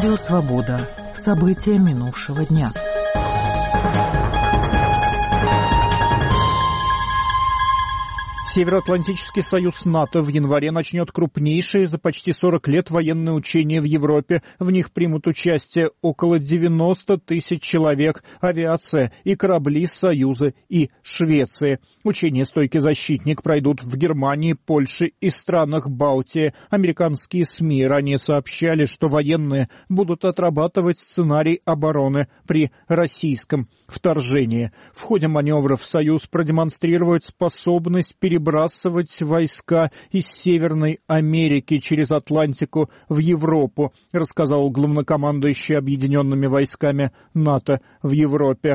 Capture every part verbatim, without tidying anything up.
Радио «Свобода». События минувшего дня. Североатлантический союз НАТО в январе начнет крупнейшие за почти сорок лет военные учения в Европе. В них примут участие около девяносто тысяч человек, авиация и корабли Союза и Швеции. Учения «Стойкий защитник» пройдут в Германии, Польше и странах Балтии. Американские СМИ ранее сообщали, что военные будут отрабатывать сценарий обороны при российском вторжении. В ходе маневров Союз продемонстрирует способность перебросить Бросать войска из Северной Америки через Атлантику в Европу, рассказал главнокомандующий объединенными войсками НАТО в Европе.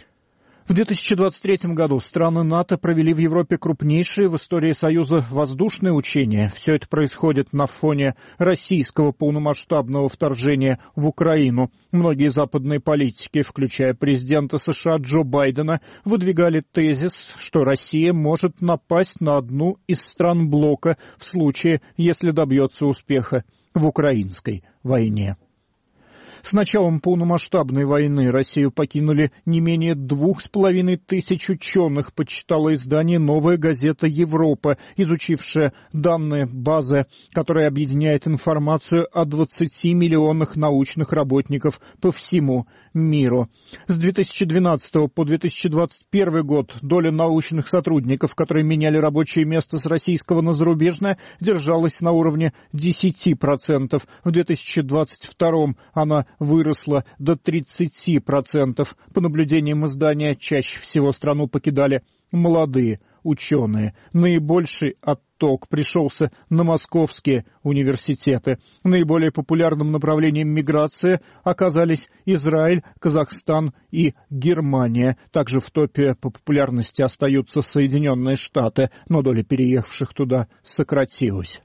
В две тысячи двадцать третьем году страны НАТО провели в Европе крупнейшие в истории Союза воздушные учения. Все это происходит на фоне российского полномасштабного вторжения в Украину. Многие западные политики, включая президента США Джо Байдена, выдвигали тезис, что Россия может напасть на одну из стран блока в случае, если добьется успеха в украинской войне. С началом полномасштабной войны Россию покинули не менее двух с половиной тысяч ученых, подсчитала издание «Новая газета Европа», изучившая данные базы, которая объединяет информацию о двадцати миллионах научных работников по всему миру. С две тысячи двенадцатого по две тысячи двадцать первый год доля научных сотрудников, которые меняли рабочее место с российского на зарубежное, держалась на уровне десяти процентов. В две тысячи двадцать втором она выросла до тридцати процентов. По наблюдениям издания, чаще всего страну покидали молодые ученые. Наибольший отток пришелся на московские университеты. Наиболее популярным направлением миграции оказались Израиль, Казахстан и Германия. Также в топе по популярности остаются Соединенные Штаты, но доля переехавших туда сократилась.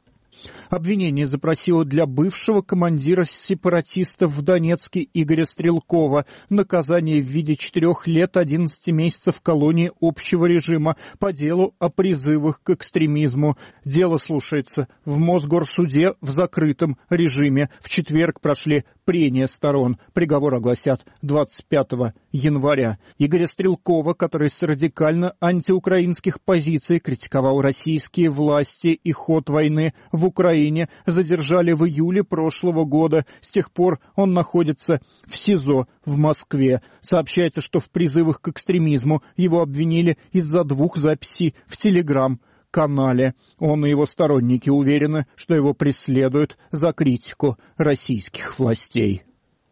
Обвинение запросило для бывшего командира сепаратистов в Донецке Игоря Стрелкова наказание в виде четырех лет одиннадцати месяцев в колонии общего режима по делу о призывах к экстремизму. Дело слушается в Мосгорсуде в закрытом режиме. В четверг прошли прения сторон. Приговор огласят двадцать пятого января. Игоря Стрелкова, который с радикально антиукраинских позиций критиковал российские власти и ход войны в Украине, задержали в июле прошлого года. С тех пор он находится в СИЗО в Москве. Сообщается, что в призывах к экстремизму его обвинили из-за двух записей в Телеграм-канале. Он и его сторонники уверены, что его преследуют за критику российских властей.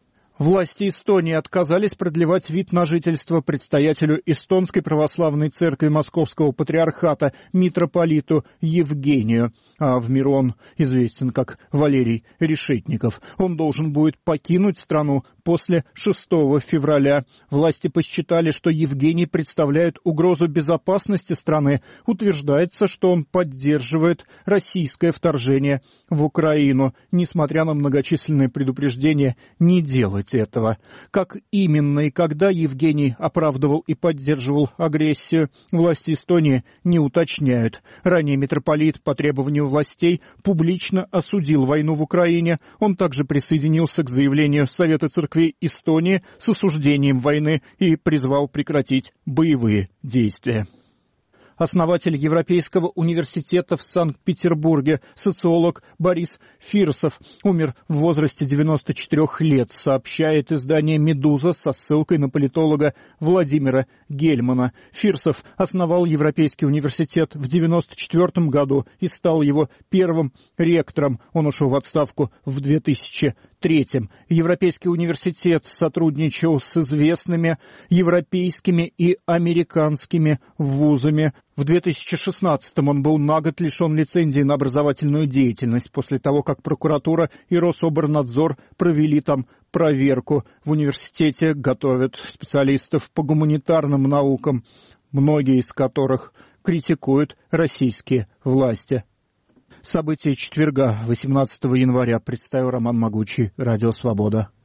Власти Эстонии отказались продлевать вид на жительство предстоятелю Эстонской православной церкви Московского патриархата митрополиту Евгению. А в миру он известен как Валерий Решетников. Он должен будет покинуть страну после шестого февраля. Власти посчитали, что Евгений представляет угрозу безопасности страны. Утверждается, что он поддерживает российское вторжение в Украину, несмотря на многочисленные предупреждения не делать этого. Как именно и когда Евгений оправдывал и поддерживал агрессию, власти Эстонии не уточняют. Ранее митрополит по требованию властей публично осудил войну в Украине. Он также присоединился к заявлению Совета церквей Эстонии с осуждением войны и призвал прекратить боевые действия. Основатель Европейского университета в Санкт-Петербурге, социолог Борис Фирсов, умер в возрасте девяноста четырёх лет, сообщает издание «Медуза» со ссылкой на политолога Владимира Гельмана. Фирсов основал Европейский университет в девяносто четвёртом году и стал его первым ректором. Он ушел в отставку в две тысячи третьем. Европейский университет сотрудничал с известными европейскими и американскими вузами. В две тысячи шестнадцатом он был на год лишен лицензии на образовательную деятельность после того, как прокуратура и Рособорнадзор провели там проверку. В университете готовят специалистов по гуманитарным наукам, многие из которых критикуют российские власти. События четверга, восемнадцатого января, представил Роман Могучий, Радио Свобода.